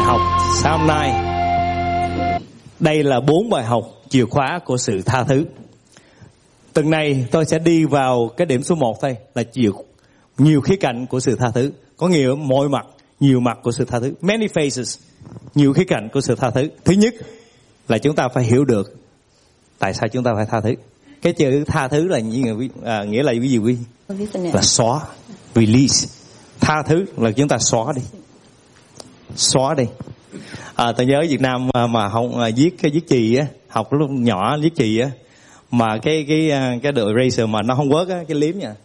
học sáng hôm nay. Đây là 4 bài học chìa khóa của sự tha thứ. Tuần này tôi sẽ đi vào cái điểm số 1 thôi, là nhiều khía cạnh của sự tha thứ. Có mọi mặt, nhiều mặt của sự tha thứ. Many faces, nhiều khía cạnh của sự tha thứ. Thứ nhất là chúng ta phải hiểu được tại sao chúng ta phải tha thứ. Cái chữ tha thứ là nghĩa là cái gì quý? Là xóa, release. Tha thứ là chúng ta xóa đi. Tôi nhớ Việt Nam mà không viết chì á, học lúc nhỏ viết chì á, mà cái đồ eraser mà nó không work á, cái liếm nha,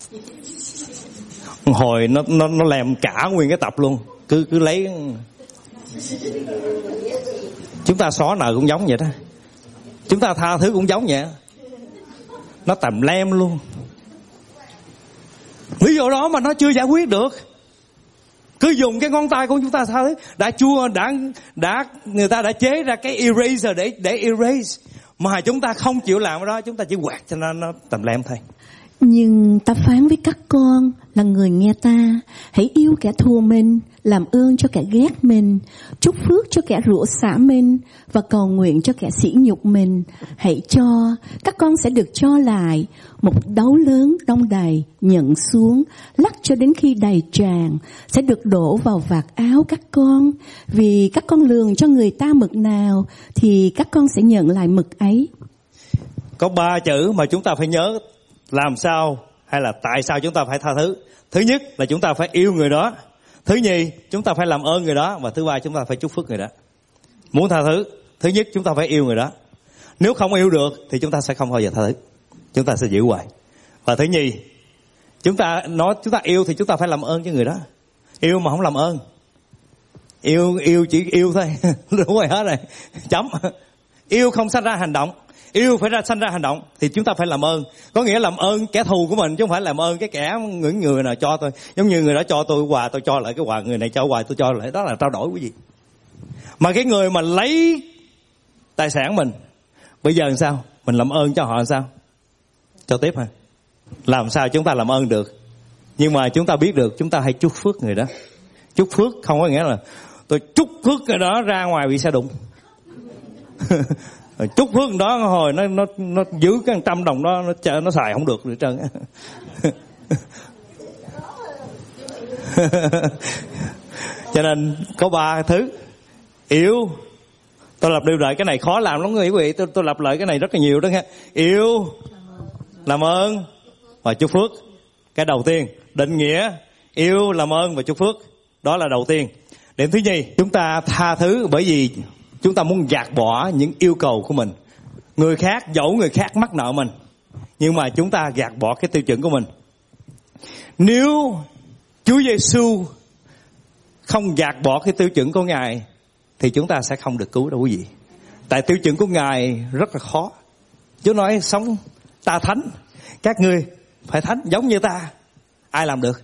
hồi nó làm cả nguyên cái tập luôn, cứ lấy. Chúng ta xóa nợ cũng giống vậy đó, chúng ta tha thứ cũng giống vậy, nó tầm lem luôn. Lý do đó mà nó chưa giải quyết được, cứ dùng cái ngón tay của chúng ta tha thứ. Người ta đã chế ra cái eraser để erase, mà chúng ta không chịu làm cái đó, chúng ta chỉ quạt cho nó tầm lem thôi. Nhưng ta phán với các con là người nghe ta, hãy yêu kẻ thù mình, làm ơn cho kẻ ghét mình, chúc phước cho kẻ rủa xả mình, và cầu nguyện cho kẻ sỉ nhục mình. Hãy cho, các con sẽ được cho lại. Một đấu lớn đong đầy, nhận xuống, lắc cho đến khi đầy tràn, sẽ được đổ vào vạt áo các con. Vì các con lường cho người ta mực nào, thì các con sẽ nhận lại mực ấy. Có 3 chữ mà chúng ta phải nhớ làm sao hay là tại sao chúng ta phải tha thứ. Thứ nhất là chúng ta phải yêu người đó. Thứ nhì, chúng ta phải làm ơn người đó. Và thứ ba, chúng ta phải chúc phước người đó. Muốn tha thứ, thứ nhất chúng ta phải yêu người đó. Nếu không yêu được thì chúng ta sẽ không bao giờ tha thứ, chúng ta sẽ giữ hoài. Và thứ nhì, chúng ta yêu thì chúng ta phải làm ơn cho người đó. Yêu mà không làm ơn, yêu chỉ yêu thôi đúng rồi, hết rồi, chấm. Yêu không sanh ra hành động, yêu phải sanh ra hành động. Thì chúng ta phải làm ơn, có nghĩa làm ơn kẻ thù của mình, chứ không phải làm ơn cái những người nào cho tôi. Giống như người đó cho tôi quà, tôi cho lại cái quà, người này cho quà tôi cho lại, đó là trao đổi quý vị. Mà cái người mà lấy tài sản mình, bây giờ làm sao? Mình làm ơn cho họ làm sao? Cho tiếp hả? Làm sao chúng ta làm ơn được? Nhưng mà chúng ta biết được, chúng ta hãy chúc phước người đó. Chúc phước không có nghĩa là tôi chúc phước cái đó ra ngoài bị xe đụng. Chúc phước đó hồi nó giữ cái 100 đồng đó, nó xài không được nữa trơn. Cho nên có 3 thứ. Yêu, tôi lặp đi lại, cái này khó làm lắm quý vị, tôi lặp lại cái này rất là nhiều đó nha. Yêu, làm ơn và chúc phước. Cái đầu tiên, định nghĩa yêu, làm ơn và chúc phước, đó là đầu tiên. Điểm thứ nhì, chúng ta tha thứ bởi vì chúng ta muốn gạt bỏ những yêu cầu của mình. Người khác, dẫu người khác mắc nợ mình, nhưng mà chúng ta gạt bỏ cái tiêu chuẩn của mình. Nếu Chúa Giêsu không gạt bỏ cái tiêu chuẩn của Ngài thì chúng ta sẽ không được cứu đâu quý vị. Tại tiêu chuẩn của Ngài rất là khó. Chúa nói sống ta thánh, các ngươi phải thánh giống như ta. Ai làm được?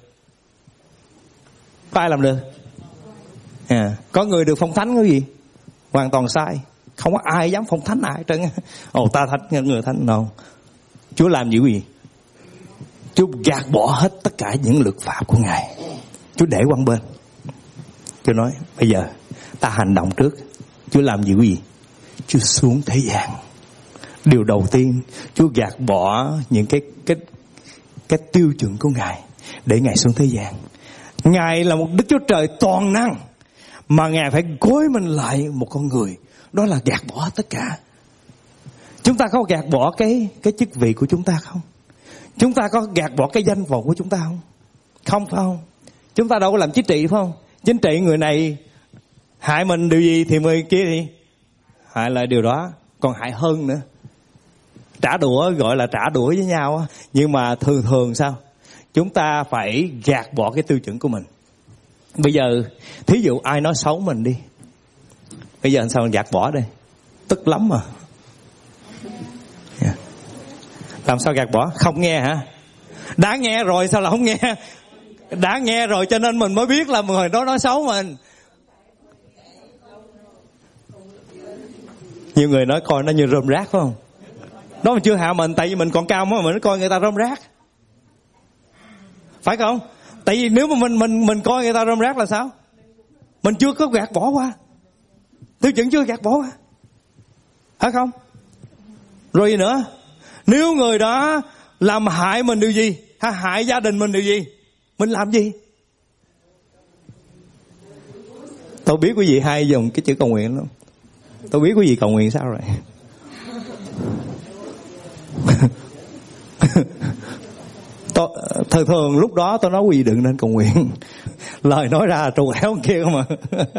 Có ai làm được? Có người được phong thánh quý vị, hoàn toàn sai. Không có ai dám phong thánh ai hết trơn. Ta thánh, người thánh đâu. Chúa làm gì quý vị? Chúa gạt bỏ hết tất cả những luật pháp của Ngài, Chúa để qua bên. Chúa nói bây giờ ta hành động trước. Chúa làm gì quý vị? Chúa xuống thế gian. Điều đầu tiên, Chúa gạt bỏ những cái tiêu chuẩn của Ngài để Ngài xuống thế gian. Ngài là một Đức Chúa Trời toàn năng, mà Ngài phải gối mình lại một con người. Đó là gạt bỏ tất cả. Chúng ta có gạt bỏ cái chức vị của chúng ta không? Chúng ta có gạt bỏ cái danh vọng của chúng ta không? Không, phải không? Chúng ta đâu có làm chính trị, phải không? Chính trị người này hại mình điều gì thì người kia thì hại lại điều đó, còn hại hơn nữa. Trả đũa, gọi là trả đũa với nhau. Nhưng mà thường sao? Chúng ta phải gạt bỏ cái tiêu chuẩn của mình. Bây giờ thí dụ ai nói xấu mình đi, bây giờ làm sao gạt bỏ đây? Tức lắm mà. Làm sao gạt bỏ? Không nghe hả? Đã nghe rồi sao là không nghe? Đã nghe rồi cho nên mình mới biết là người đó nói xấu mình. Nhiều người nói coi nó như rơm rác, phải không? Đó mà chưa hạ mình, tại vì mình còn cao mà mình coi người ta rơm rác, phải không? Tại vì nếu mà mình coi người ta rơm rác là sao? Mình chưa có gạt bỏ qua. Tiêu chuẩn chưa gạt bỏ qua. Phải không? Rồi gì nữa? Nếu người đó làm hại mình điều gì, hay hại gia đình mình điều gì, mình làm gì? Tôi biết quý vị hay dùng cái chữ cầu nguyện lắm. Tôi biết quý vị cầu nguyện sao rồi. Thường lúc đó tôi nói quý vị đừng nên cầu nguyện. Lời nói ra trù héo kia không à.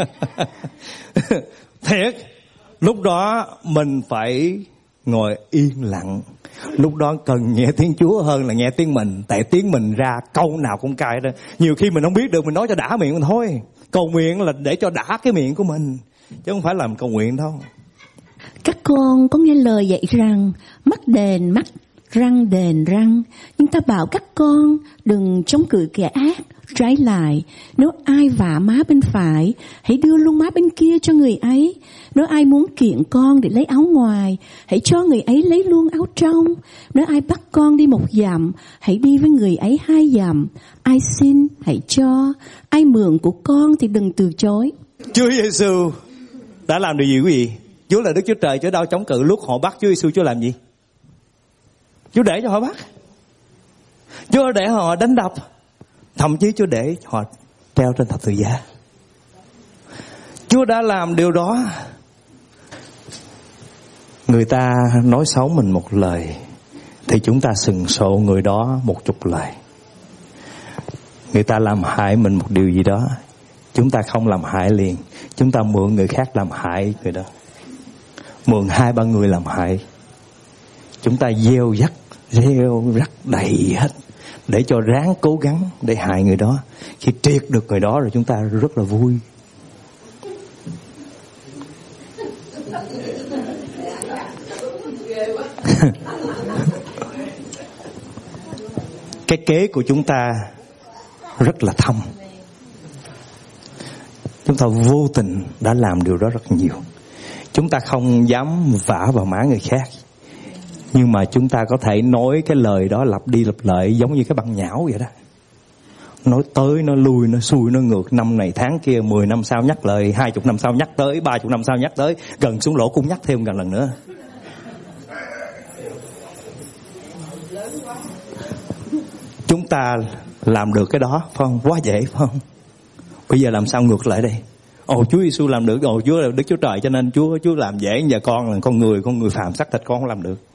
Thiệt, lúc đó mình phải ngồi yên lặng. Lúc đó cần nghe tiếng Chúa hơn là nghe tiếng mình. Tại tiếng mình ra câu nào cũng cay đó. Nhiều khi mình không biết được, mình nói cho đã miệng mình thôi. Cầu nguyện là để cho đã cái miệng của mình, chứ không phải làm cầu nguyện đâu. Các con có nghe lời dạy rằng mắt đền mắt, răng đền răng. Nhưng ta bảo các con đừng chống cự kẻ ác. Trái lại, nếu ai vả má bên phải, hãy đưa luôn má bên kia cho người ấy. Nếu ai muốn kiện con để lấy áo ngoài, hãy cho người ấy lấy luôn áo trong. Nếu ai bắt con đi 1 dặm, hãy đi với người ấy 2 dặm. Ai xin, hãy cho. Ai mượn của con thì đừng từ chối. Chúa Giêsu đã làm điều gì quý vị? Chúa là Đức Chúa Trời, Chúa đâu chống cự. Lúc họ bắt Chúa Giêsu, Chúa làm gì? Chúa để cho họ bắt. Chúa để họ đánh đập. Thậm chí Chúa để họ treo trên thập tự giá. Chúa đã làm điều đó. Người ta nói xấu mình một lời thì chúng ta sừng sộ người đó 10 lời. Người ta làm hại mình một điều gì đó, chúng ta không làm hại liền. Chúng ta mượn người khác làm hại người đó. Mượn 2-3 người làm hại. Chúng ta gieo rắc đầy hết để cho ráng cố gắng để hại người đó. Khi triệt được người đó rồi chúng ta rất là vui. Cái kế của chúng ta rất là thâm. Chúng ta vô tình đã làm điều đó rất nhiều. Chúng ta không dám vả vào má người khác, nhưng mà chúng ta có thể nói cái lời đó lặp đi lặp lại giống như cái băng nhão vậy đó. Nói tới, nói lui, nói xuôi, nói ngược. Năm này tháng kia, 10 năm sau nhắc lời, 20 năm sau nhắc tới, 30 năm sau nhắc tới, gần xuống lỗ cũng nhắc thêm gần lần nữa. Chúng ta làm được cái đó, phải không? Quá dễ, phải không? Bây giờ làm sao ngược lại đây? Chúa Giêsu làm được, Chúa là Đức Chúa Trời cho nên Chúa làm dễ, giờ con là con người phàm xác thịt, con không làm được.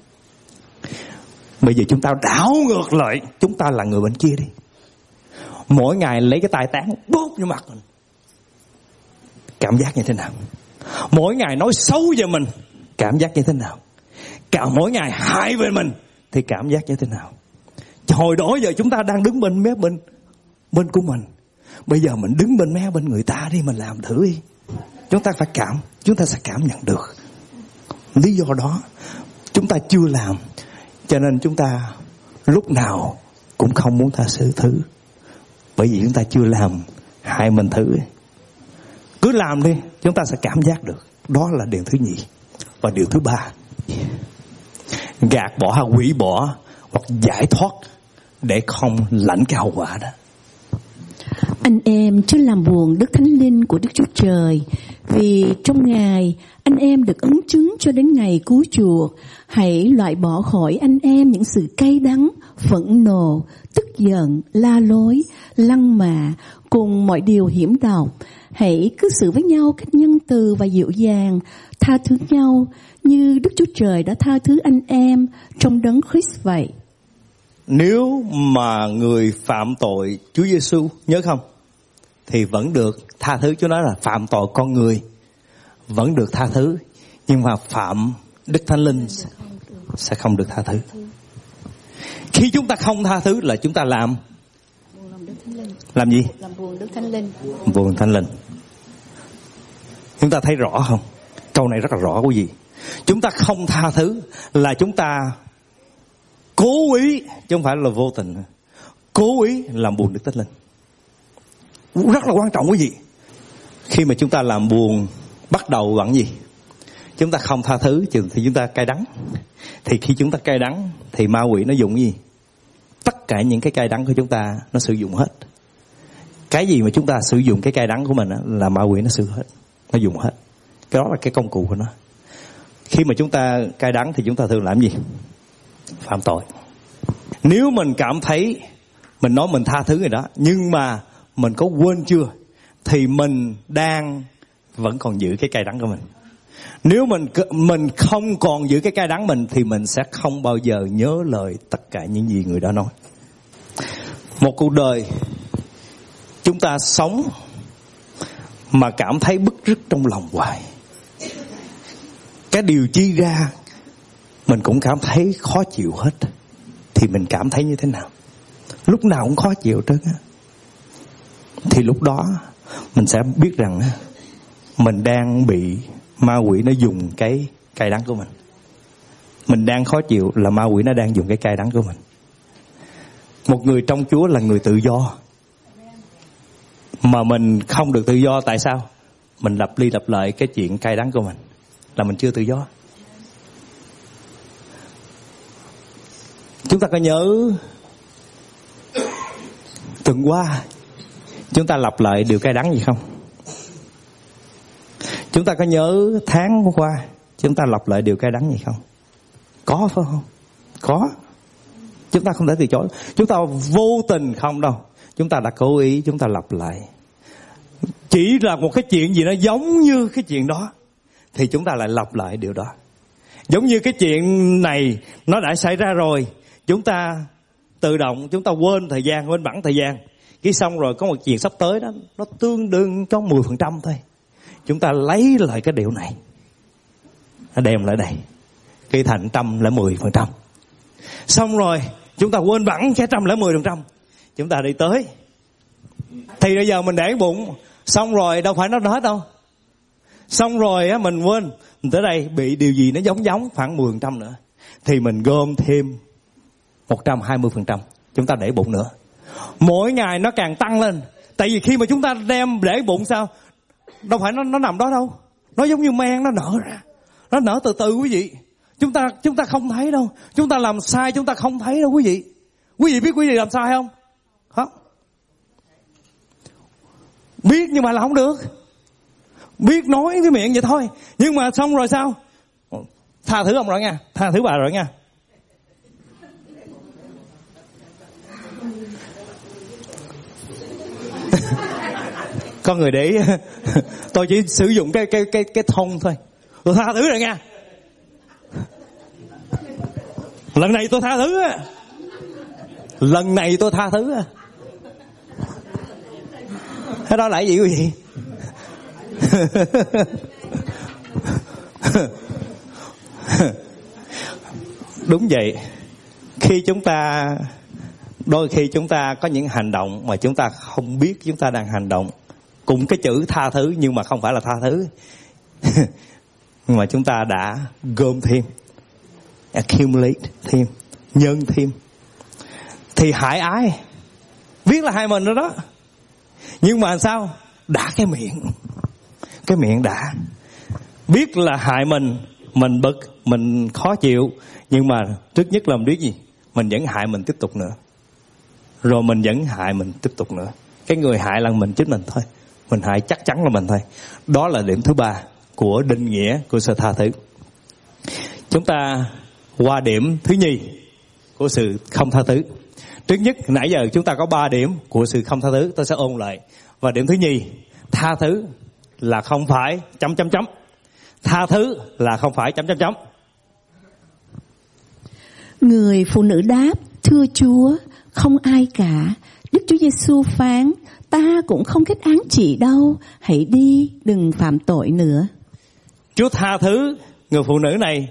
Bây giờ chúng ta đảo ngược lại, chúng ta là người bên kia đi. Mỗi ngày lấy cái tai tán bóp vô mặt mình, cảm giác như thế nào? Mỗi ngày nói xấu về mình, cảm giác như thế nào? Mỗi ngày hại về mình thì cảm giác như thế nào? Hồi đó giờ chúng ta đang đứng bên của mình. Bây giờ mình đứng bên người ta đi, mình làm thử đi. Chúng ta sẽ cảm nhận được. Lý do đó chúng ta chưa làm, cho nên chúng ta lúc nào cũng không muốn tha thứ. Bởi vì chúng ta chưa làm hại mình thử. Cứ làm đi, chúng ta sẽ cảm giác được. Đó là điều thứ nhì. Và điều thứ 3, gạt bỏ hay hủy bỏ hoặc giải thoát để không lãnh cái hậu quả đó. Anh em chưa làm buồn Đức Thánh Linh của Đức Chúa Trời, vì trong Ngài anh em được ấn chứng cho đến ngày cứu chuộc. Hãy loại bỏ khỏi anh em những sự cay đắng, phẫn nộ, tức giận, la lối, lăng mạ cùng mọi điều hiểm độc. Hãy cư xử với nhau cách nhân từ và dịu dàng, tha thứ nhau như Đức Chúa Trời đã tha thứ anh em trong đấng Christ vậy. Nếu mà người phạm tội Chúa Giêsu, nhớ không, thì vẫn được tha thứ. Chúa nói là phạm tội con người vẫn được tha thứ, nhưng mà phạm Đức Thánh Linh sẽ không được tha thứ. Khi chúng ta không tha thứ là chúng ta làm gì? Làm buồn Đức Thánh Linh. Buồn Thánh Linh. Chúng ta thấy rõ không? Câu này rất là rõ quý vị. Chúng ta không tha thứ là chúng ta cố ý, chứ không phải là vô tình. Cố ý làm buồn Đức Thánh Linh. Rất là quan trọng quý vị. Khi mà chúng ta làm buồn, bắt đầu bằng gì? Chúng ta không tha thứ thì chúng ta cay đắng. Thì khi chúng ta cay đắng thì ma quỷ nó dùng gì? Tất cả những cái cay đắng của chúng ta nó sử dụng hết. Cái gì mà chúng ta sử dụng cái cay đắng của mình á, là ma quỷ nó sử hết, nó dùng hết. Cái đó là cái công cụ của nó. Khi mà chúng ta cay đắng thì chúng ta thường làm gì? Phạm tội. Nếu mình cảm thấy mình nói mình tha thứ người đó, nhưng mà mình có quên chưa, thì mình vẫn còn giữ cái cay đắng của mình. Nếu mình không còn giữ cái cay đắng mình, thì mình sẽ không bao giờ nhớ lời tất cả những gì người đó nói. Một cuộc đời chúng ta sống mà cảm thấy bứt rứt trong lòng hoài, cái điều chi ra mình cũng cảm thấy khó chịu hết, thì mình cảm thấy như thế nào? Lúc nào cũng khó chịu trơn á. Thì lúc đó mình sẽ biết rằng mình đang bị ma quỷ nó dùng cái cay đắng của mình. Mình đang khó chịu là ma quỷ nó đang dùng cái cay đắng của mình. Một người trong Chúa là người tự do, mà mình không được tự do. Tại sao? Mình lặp đi lặp lại cái chuyện cay đắng của mình, là mình chưa tự do. Chúng ta có nhớ tuần qua chúng ta lặp lại điều cay đắng gì không? Chúng ta có nhớ tháng qua chúng ta lặp lại điều cay đắng gì không? Có phải không? Có. Chúng ta không thể từ chối. Chúng ta vô tình không đâu, chúng ta đã cố ý chúng ta lặp lại. Chỉ là một cái chuyện gì nó giống như cái chuyện đó thì chúng ta lại lặp lại điều đó. Giống như cái chuyện này nó đã xảy ra rồi, chúng ta tự động chúng ta quên bẵng thời gian. Cái xong rồi có một chuyện sắp tới đó, nó tương đương cho 10% thôi. Chúng ta lấy lại cái điều này, nó đem lại đây, cái thành 110%. Xong rồi chúng ta quên bẵng cái 110%. Chúng ta đi tới, thì bây giờ mình để bụng, xong rồi đâu phải nó hết đâu. Xong rồi á mình quên, mình tới đây bị điều gì nó giống khoảng 10% nữa, thì mình gom thêm 120%. Chúng ta để bụng nữa. Mỗi ngày nó càng tăng lên. Tại vì khi mà chúng ta đem để bụng sao, đâu phải nó nằm đó đâu. Nó giống như men, nó nở ra. Nó nở từ từ quý vị. Chúng ta không thấy đâu. Chúng ta làm sai chúng ta không thấy đâu quý vị. Quý vị biết quý vị làm sai không? Không. Biết nhưng mà là không được. Biết nói cái miệng vậy thôi, nhưng mà xong rồi sao? Tha thứ ông rồi nha, tha thứ bà rồi nha. Có người để ý, tôi chỉ sử dụng cái thông thôi. Tôi tha thứ rồi nha. Lần này tôi tha thứ á. Lần này tôi tha thứ á. Cái đó là cái gì quý vị? Đúng vậy. Đôi khi chúng ta có những hành động mà chúng ta không biết chúng ta đang hành động. Cùng cái chữ tha thứ nhưng mà không phải là tha thứ. Nhưng mà chúng ta đã gom thêm, accumulate thêm, nhân thêm. Thì hại ai? Biết là hại mình rồi đó. Nhưng mà sao? Đã cái miệng đã. Biết là hại mình bực, mình khó chịu. Nhưng mà trước nhất là mình biết gì? Mình vẫn hại mình tiếp tục nữa. Rồi mình vẫn hại mình tiếp tục nữa. Cái người hại là mình chính mình thôi. Mình hại chắc chắn là mình thôi. Đó là điểm thứ 3 của định nghĩa của sự tha thứ. Chúng ta qua điểm thứ nhì của sự không tha thứ. Trước nhất, nãy giờ chúng ta có 3 điểm của sự không tha thứ. Tôi sẽ ôn lại. Và điểm thứ nhì, tha thứ là không phải ... Tha thứ là không phải ... Người phụ nữ đáp: Thưa Chúa, không ai cả. Đức Chúa Giêsu phán: Ta cũng không kết án chị đâu. Hãy đi, đừng phạm tội nữa. Chúa tha thứ người phụ nữ này.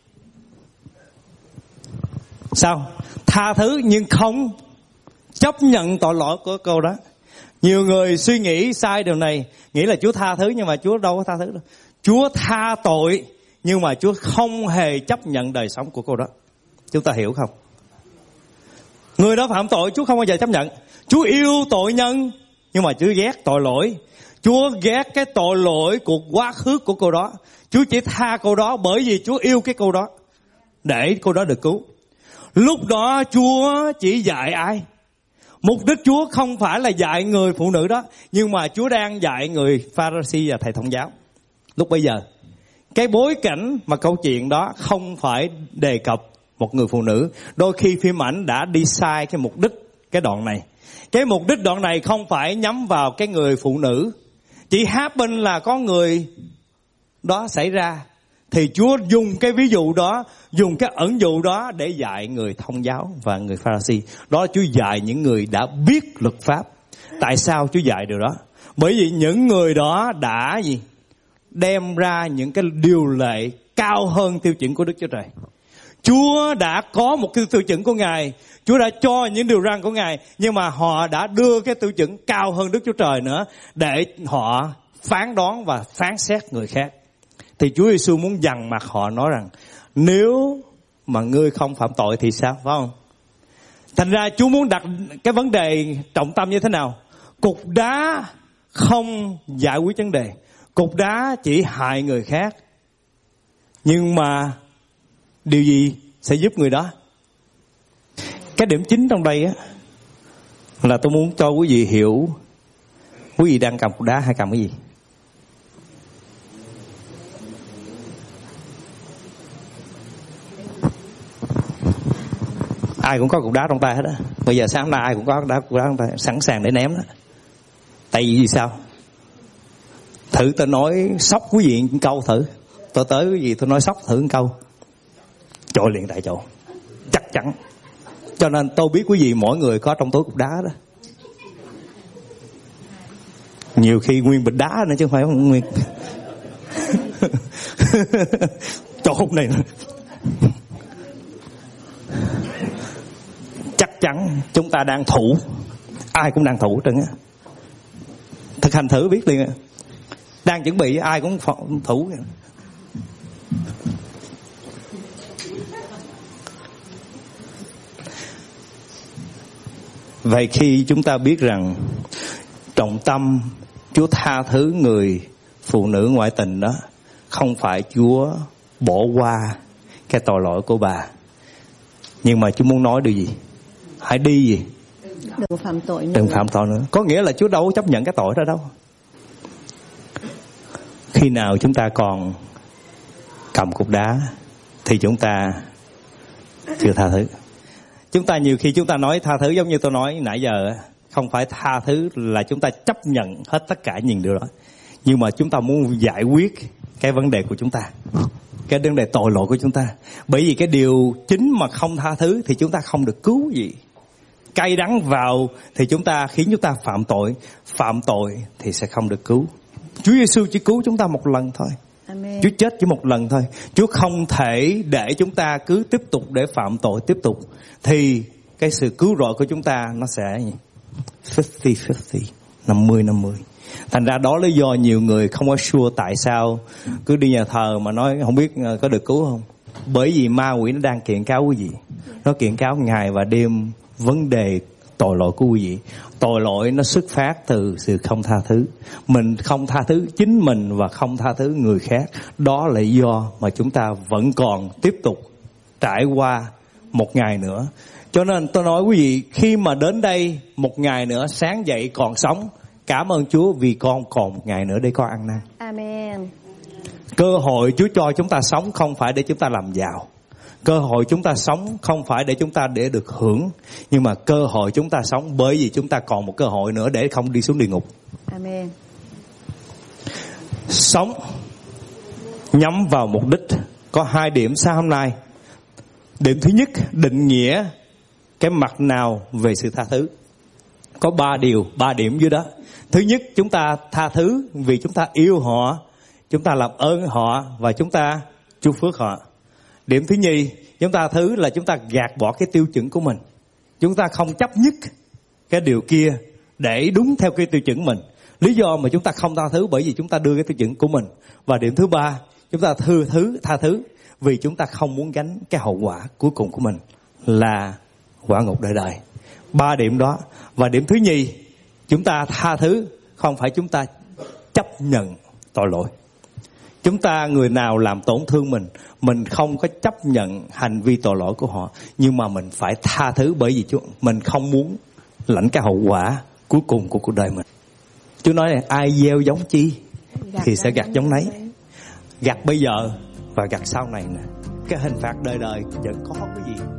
Sao? Tha thứ nhưng không chấp nhận tội lỗi của cô đó. Nhiều người suy nghĩ sai điều này, nghĩ là Chúa tha thứ nhưng mà Chúa đâu có tha thứ đâu. Chúa tha tội nhưng mà Chúa không hề chấp nhận đời sống của cô đó. Chúng ta hiểu không? Người đó phạm tội Chúa không bao giờ chấp nhận. Chúa yêu tội nhân nhưng mà Chúa ghét tội lỗi. Chúa ghét cái tội lỗi của quá khứ của cô đó. Chúa chỉ tha cô đó bởi vì Chúa yêu cái cô đó, để cô đó được cứu. Lúc đó Chúa chỉ dạy ai? Mục đích Chúa không phải là dạy người phụ nữ đó, nhưng mà Chúa đang dạy người Pha-ri-si và thầy thông giáo. Lúc bây giờ, cái bối cảnh mà câu chuyện đó không phải đề cập một người phụ nữ. Đôi khi phim ảnh đã đi sai cái mục đích cái đoạn này. Cái mục đích đoạn này không phải nhắm vào cái người phụ nữ. Chỉ happen là có người đó xảy ra, thì Chúa dùng cái ví dụ đó, dùng cái ẩn dụ đó để dạy người thông giáo và người Pha-ri-si. Đó là Chúa dạy những người đã biết luật pháp. Tại sao Chúa dạy điều đó? Bởi vì những người đó đã đem ra những cái điều lệ cao hơn tiêu chuẩn của Đức Chúa Trời. Chúa đã có một cái tiêu chuẩn của Ngài, Chúa đã cho những điều răn của Ngài, nhưng mà họ đã đưa cái tiêu chuẩn cao hơn Đức Chúa Trời nữa để họ phán đoán và phán xét người khác. Thì Chúa Giêsu muốn dằn mặt họ, nói rằng nếu mà ngươi không phạm tội thì sao, phải không? Thành ra Chúa muốn đặt cái vấn đề trọng tâm như thế nào? Cục đá không giải quyết vấn đề, cục đá chỉ hại người khác. Nhưng mà điều gì sẽ giúp người đó? Cái điểm chính trong đây á là tôi muốn cho quý vị hiểu. Quý vị đang cầm cục đá hay cầm cái gì? Ai cũng có cục đá trong tay hết á. Bây giờ sáng nay ai cũng có cục đá trong tay, sẵn sàng để ném đó. Tại vì sao? Thử tôi nói sốc quý vị một câu thử. Tôi tới quý vị tôi nói sốc thử một câu, trội liền tại chỗ, chắc chắn. Cho nên tôi biết quý vị mỗi người có trong túi cục đá đó. Nhiều khi nguyên bịch đá nữa chứ không phải nguyên. Trộn này nữa. Chắc chắn chúng ta đang thủ. Ai cũng đang thủ trơn á. Thực hành thử biết liền. Đang chuẩn bị ai cũng thủ. Vậy khi chúng ta biết rằng trọng tâm Chúa tha thứ người phụ nữ ngoại tình đó, không phải Chúa bỏ qua cái tội lỗi của bà, nhưng mà Chúa muốn nói điều gì? Hãy đi gì? Đừng phạm tội nữa. Đừng phạm tội nữa. Có nghĩa là Chúa đâu có chấp nhận cái tội đó đâu. Khi nào chúng ta còn cầm cục đá thì chúng ta chưa tha thứ. Chúng ta nhiều khi chúng ta nói tha thứ giống như tôi nói nãy giờ, không phải tha thứ là chúng ta chấp nhận hết tất cả những điều đó, nhưng mà chúng ta muốn giải quyết cái vấn đề của chúng ta, cái vấn đề tội lỗi của chúng ta. Bởi vì cái điều chính mà không tha thứ thì chúng ta không được cứu gì. Cay đắng vào thì chúng ta khiến chúng ta phạm tội thì sẽ không được cứu. Chúa Giêsu chỉ cứu chúng ta một lần thôi. Amen. Chúa chết chỉ một lần thôi. Chúa không thể để chúng ta cứ tiếp tục để phạm tội tiếp tục, thì cái sự cứu rỗi của chúng ta nó sẽ 50-50, 50-50. Thành ra đó lý do nhiều người không có sure tại sao cứ đi nhà thờ mà nói không biết có được cứu không. Bởi vì ma quỷ nó đang kiện cáo quý vị. Nó kiện cáo ngày và đêm vấn đề tội lỗi của quý vị. Tội lỗi nó xuất phát từ sự không tha thứ. Mình không tha thứ chính mình và không tha thứ người khác. Đó là lý do mà chúng ta vẫn còn tiếp tục trải qua một ngày nữa. Cho nên tôi nói quý vị, khi mà đến đây một ngày nữa sáng dậy còn sống, cảm ơn Chúa vì con còn một ngày nữa để con ăn năn. Amen. Cơ hội Chúa cho chúng ta sống không phải để chúng ta làm giàu. Cơ hội chúng ta sống không phải để chúng ta để được hưởng, nhưng mà cơ hội chúng ta sống bởi vì chúng ta còn một cơ hội nữa để không đi xuống địa ngục. Amen. Sống nhắm vào mục đích. Có 2 điểm sáng hôm nay. Điểm thứ nhất, định nghĩa cái mặt nào về sự tha thứ. Có 3 điểm dưới đó. Thứ nhất, chúng ta tha thứ vì chúng ta yêu họ, chúng ta làm ơn họ và chúng ta chúc phước họ. Điểm thứ nhì, chúng ta thứ là chúng ta gạt bỏ cái tiêu chuẩn của mình. Chúng ta không chấp nhất cái điều kia để đúng theo cái tiêu chuẩn mình. Lý do mà chúng ta không tha thứ bởi vì chúng ta đưa cái tiêu chuẩn của mình. Và điểm thứ 3, chúng ta tha thứ vì chúng ta không muốn gánh cái hậu quả cuối cùng của mình là quả ngục đời đời. 3 điểm đó. Và điểm thứ nhì, chúng ta tha thứ không phải chúng ta chấp nhận tội lỗi. Chúng ta người nào làm tổn thương mình không có chấp nhận hành vi tội lỗi của họ, nhưng mà mình phải tha thứ bởi vì mình không muốn lãnh cái hậu quả cuối cùng của cuộc đời mình. Chúa nói này, ai gieo giống chi thì sẽ gặt giống nấy. Gặt bây giờ và gặt sau này nè. Cái hình phạt đời đời vẫn có cái gì